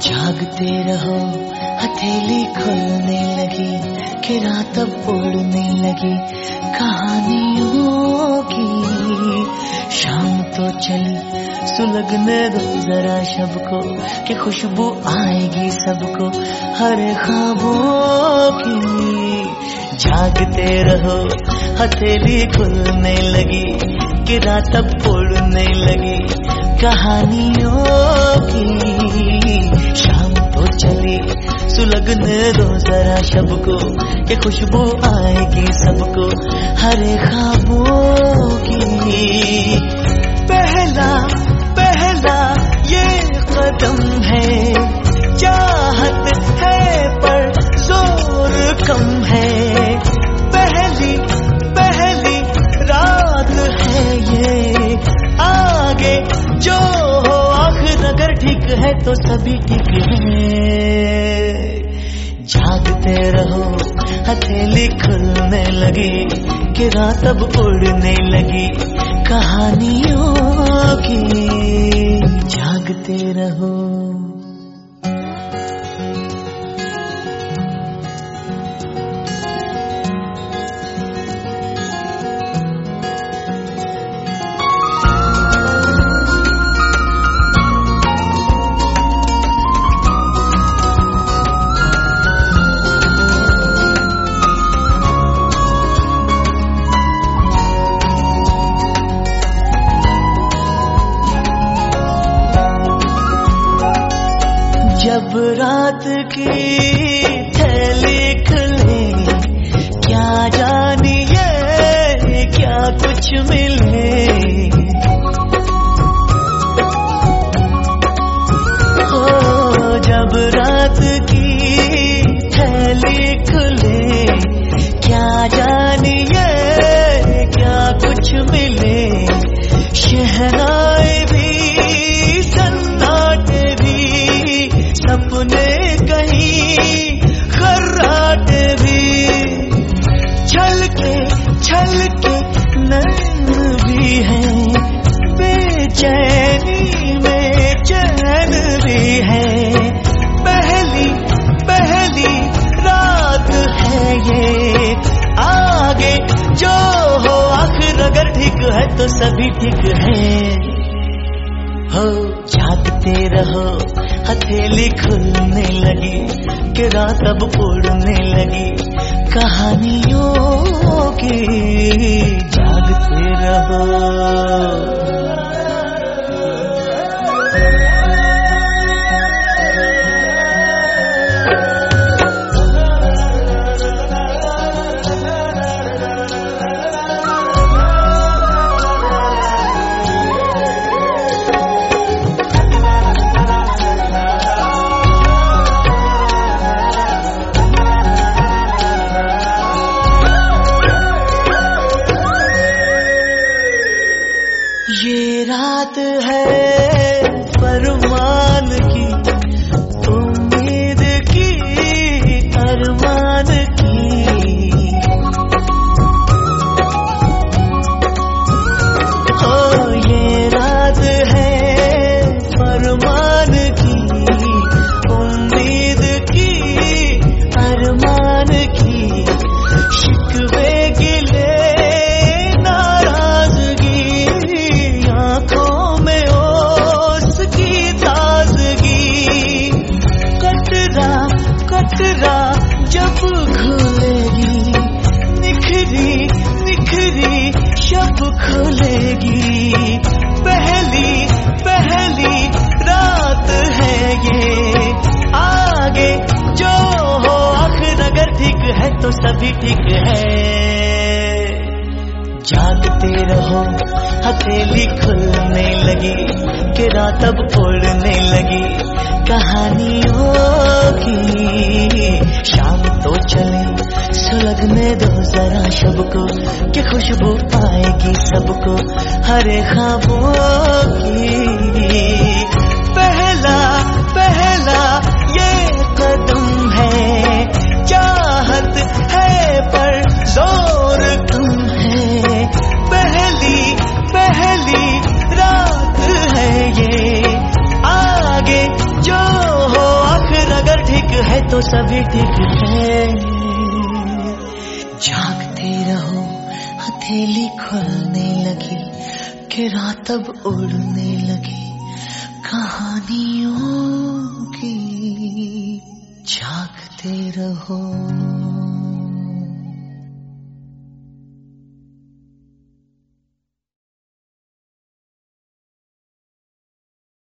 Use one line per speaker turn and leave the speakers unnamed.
जागते रहो, हथेली खुलने लगी कि रात अब उड़ने लगी कहानियों की। शाम तो चली, सुलगने दो जरा शब को कि खुशबू आएगी सबको हर ख्वाबों की। जागते रहो, हथेली खुलने लगी कि रात अब उड़ने लगी कहानियों की। शाम तो चली, सुलगने दो जरा शब को कि खुशबू आएगी सबको हर ख्वाबों की। पहला पहला ये कदम है, चाहत है पर जोर कम है। पहली पहली रात है ये, आगे जो हो आखिर अगर ठीक है तो सभी ठीक है। जागते रहो, हथेली खुलने लगी कि रात अब उड़ने लगी कहानियों की। जागते रहो। जब रात की थैली खुले, क्या जानिए क्या कुछ मिले। हो जब रात की थैली खुले, क्या जानिए क्या कुछ मिले। शहनाई भी सन्नाटे भी, सपने कहीं खर्राटे भी, छलके छलके नैन भी है, बेचैनी में चैन भी है। पहली पहली रात है ये, आगे जो हो आखिर अगर ठीक है तो सभी ठीक है। हो जागते रहो, हथेली खुलने लगी कि रात अब उड़ने लगी कहानियों की। जागते रहो। ये रात है फरमान की, उम्मीद की, अरमान की। ओ ये रात है फरमान की, उम्मीद की, अरमान की। शिकवे गिले कतरा जब खुलेगी, निखरी निखरी शब खुलेगी। पहली पहली रात है ये, आगे जो हो आखिर अगर ठीक है तो सभी ठीक है। जागते रहो, हथेली खुलने लगी कि रात अब उड़ने लगी कहानियों की। शाम तो चले, सुलगने दो जरा शब को कि खुशबू आएगी सबको हर ख्वाबों की। पहला पहला ये कदम है, चाहत है पर जोर कम है। पहली पहली रात है ये, आगे जो हो सभी ठीक है। जागते रहो हथेली खुलने लगी कि रात अब उड़ने लगी कहानियों की। जागते रहो।